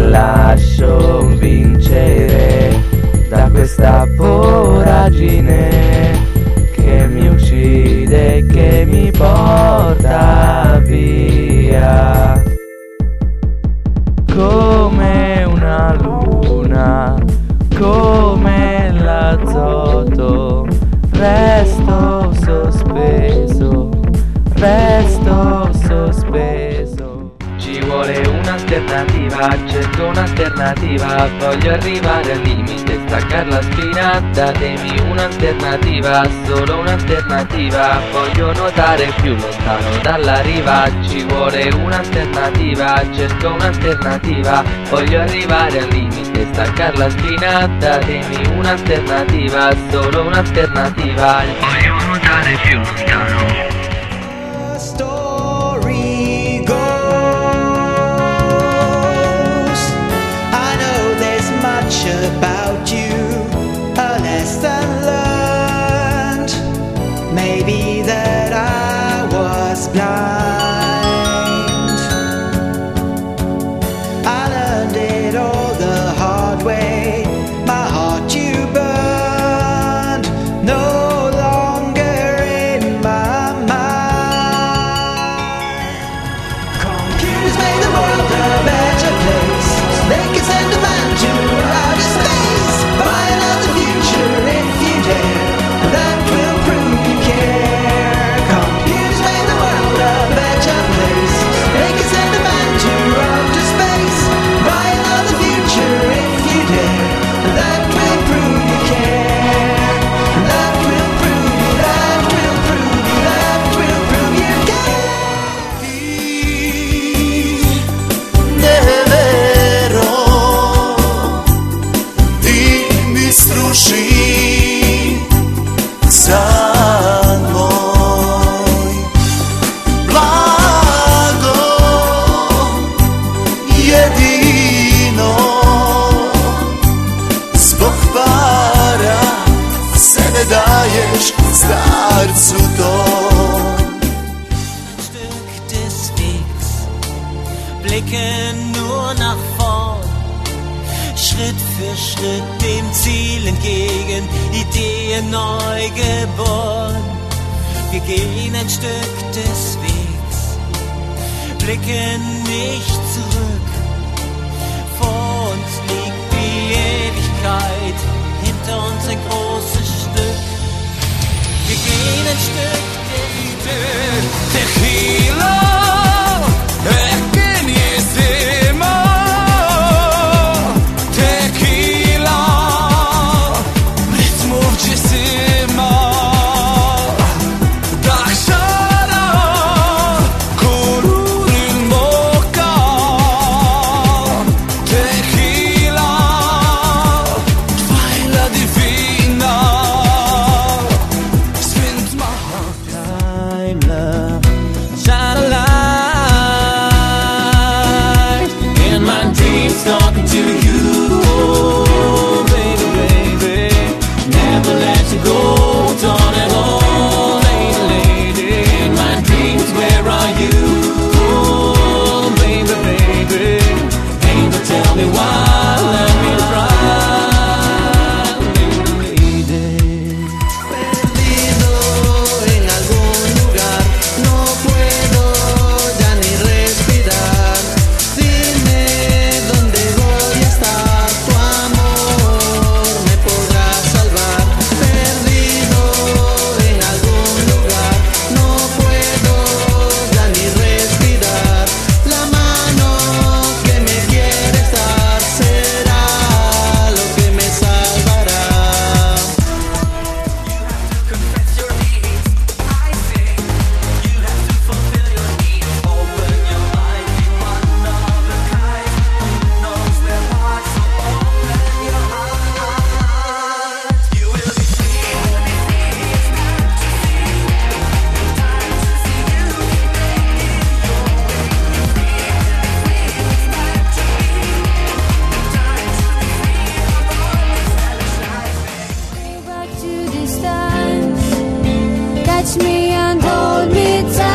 lascio vincere da questa voragine che mi uccide e che mi porta via. Come una luna, come l'azoto, resto sospeso, resto sospeso. Ci vuole un'alternativa, cerco un'alternativa, voglio arrivare al limite, staccare la spina, datemi un'alternativa, solo un'alternativa, voglio nuotare più lontano dalla riva. Ci vuole un'alternativa, cerco un'alternativa, voglio arrivare al limite, staccare la spina, datemi un'alternativa, solo un'alternativa, voglio nuotare più lontano. About you, a lesson learned. Maybe that I was blind. I learned it all the hard way. My heart you burned, no longer in my mind. Computers made the world a better place, so they can send a man to outer space. Buy another future if you dare, and that will prove you care. Computers made the world a better place, they can send a man to outer space. Buy another future if you dare, and that will prove you care. And that will prove you, that will prove you, that will prove you care. Struši san moj, blago jedino zbog para sebe daješ starcu tom. Stück des Wegs, blicken nur nach vorn, Schritt für Schritt dem Ziel entgegen, Ideen neu geboren. Wir gehen ein Stück des Wegs, blicken nicht zurück. Vor uns liegt die Ewigkeit, hinter uns ein großes Stück. Wir gehen ein Stück des Wegs. Tequila,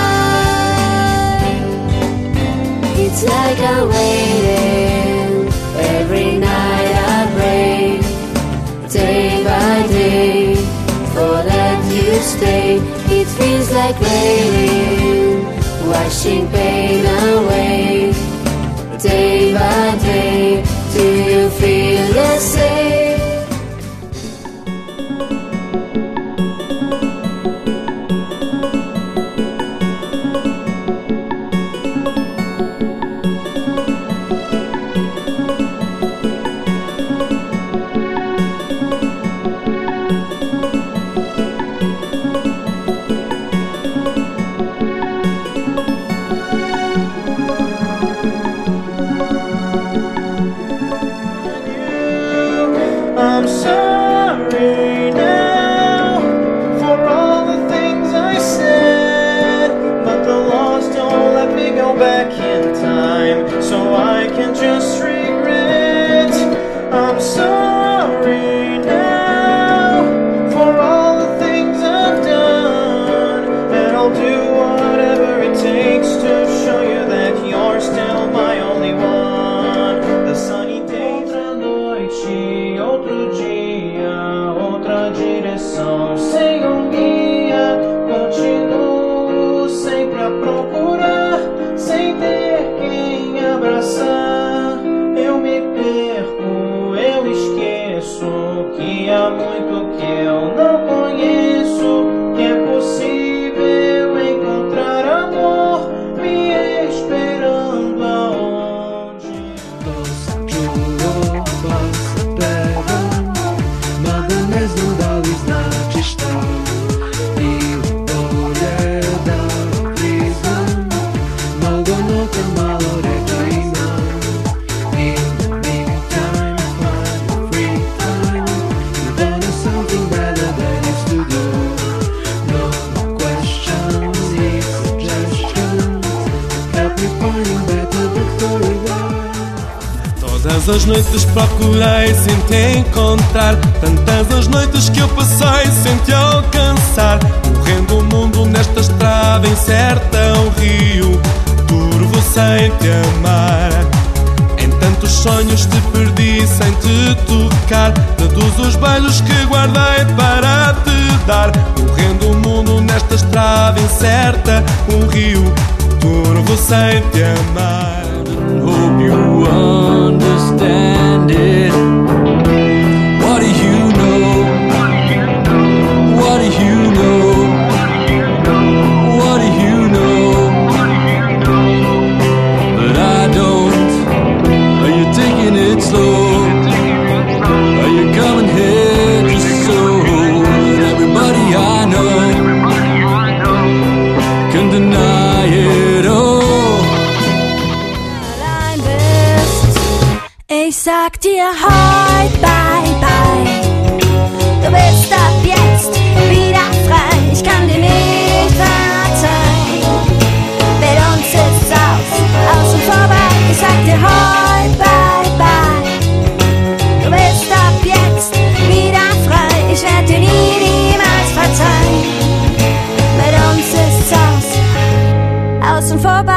like I'm waiting like rain, washing pain away. Day by day, do you feel the same? I'm sorry now for all the things I said, but the laws don't let me go back in time, so I can just regret. I'm sorry now for all the things I've done, and I'll do whatever it takes to show you that you're still my only one. The sunny day, outra noite, outro dia, outra direção, sem um guia, continuo sempre a procurar, sem ter quem abraçar. Eu me perco, eu esqueço que há muito que eu não conheço, que é possível encontrar amor me esperando aonde. Todas as noites procurei sem te encontrar, tantas as noites que eu passei sem te alcançar, correndo o mundo nesta estrada incerta, um rio turvo sem te amar. Em tantos sonhos te perdi sem te tocar, de todos os beijos que guardei para te dar, correndo o mundo nesta estrada incerta, um rio turvo sem te amar. Hope you understand it. What do you know? What do you know? What do you know? But I don't. Are you taking it slow? Are you coming here just so that everybody I know can deny it all? Ich sag dir heute bye bye. Du bist ab jetzt wieder frei. Ich kann dir nicht verzeihen. Mit uns ist aus und vorbei. Ich sag dir heute bye bye. Du bist ab jetzt wieder frei. Ich werd dir niemals verzeihen. Mit uns ist aus und vorbei.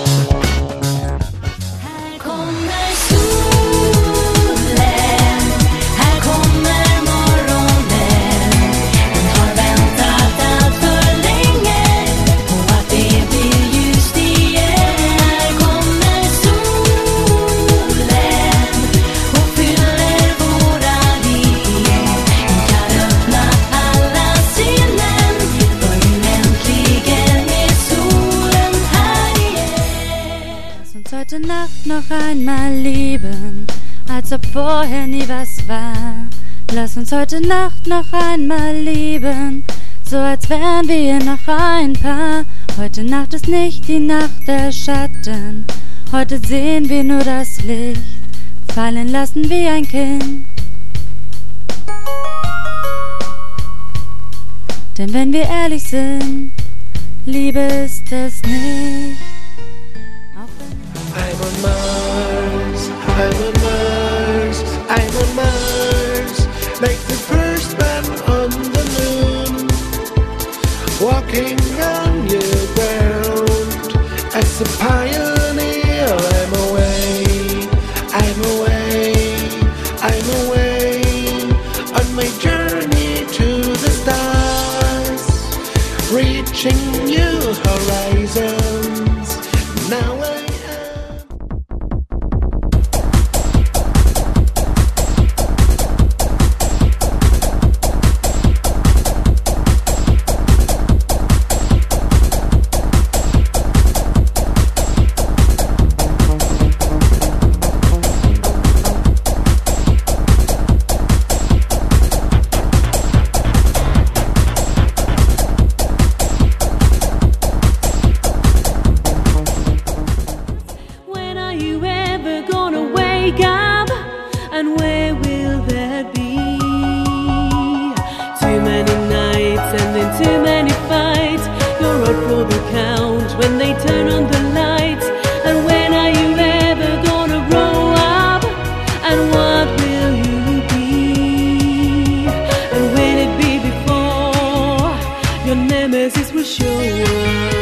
Heute Nacht noch einmal lieben, als ob vorher nie was war. Lass uns heute Nacht noch einmal lieben, so als wären wir noch ein Paar. Heute Nacht ist nicht die Nacht der Schatten, heute sehen wir nur das Licht, fallen lassen wie ein Kind. Denn wenn wir ehrlich sind, Liebe ist es nicht. I'm on Mars, I'm on Mars, I'm on Mars, like the first man on the moon, walking on your ground, as a pioneer. I'm away, I'm away, I'm away, on my journey to the stars, reaching and where will that be? Too many nights and then too many fights. Your road for the count when they turn on the lights. And when are you ever gonna grow up? And what will you be? And will it be before your nemesis will show up?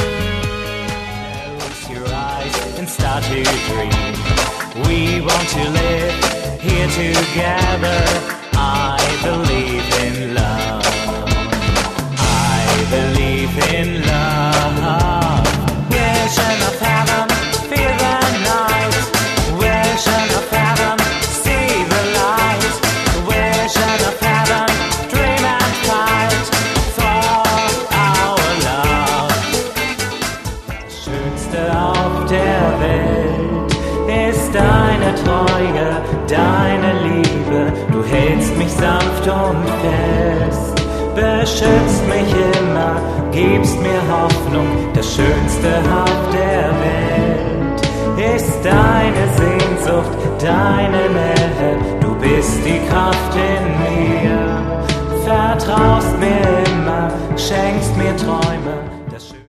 Close your eyes and start to dream. We want to live here together. I believe in love. I believe in love. Vision of heaven, feel the night. Vision of heaven, see the light. Vision of heaven, dream and fight for our love. Das Schönste auf der Welt ist deine Treue, deine Liebe. Du hältst mich sanft und fest, beschützt mich immer, gibst mir Hoffnung. Das Schönste auf der Welt ist deine Sehnsucht, deine Nähe. Du bist die Kraft in mir, vertraust mir immer, schenkst mir Träume.